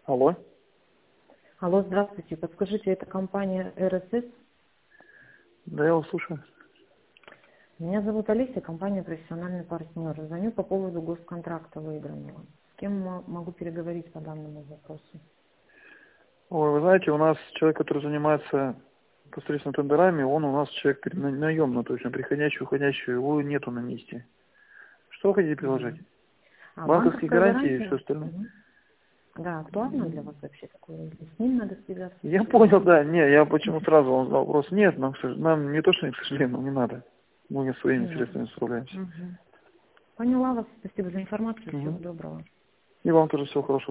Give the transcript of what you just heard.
Алло. Алло, здравствуйте. Подскажите, это компания РСС? Да, я вас слушаю. Меня зовут Олеся, компания «Профессиональный партнер». Звоню по поводу госконтракта выигранного. С кем могу переговорить по данному вопросу? Ой, вы знаете, у нас человек, который занимается непосредственно тендерами, он у нас человек наемный, то есть он приходящий, уходящий, его нету на месте. Что вы хотите предложить? А Банковские банковская гарантии и гарантия? все остальное? Да, актуально для вас вообще такое? Или с ним надо связаться? Я понял, да. Не, я почему сразу вам задал вопрос. Нет, нам не то, что к сожалению, нам не надо. Мы своими средствами справляемся. Поняла вас. Спасибо за информацию. Всего Угу. доброго. И вам тоже всего хорошего.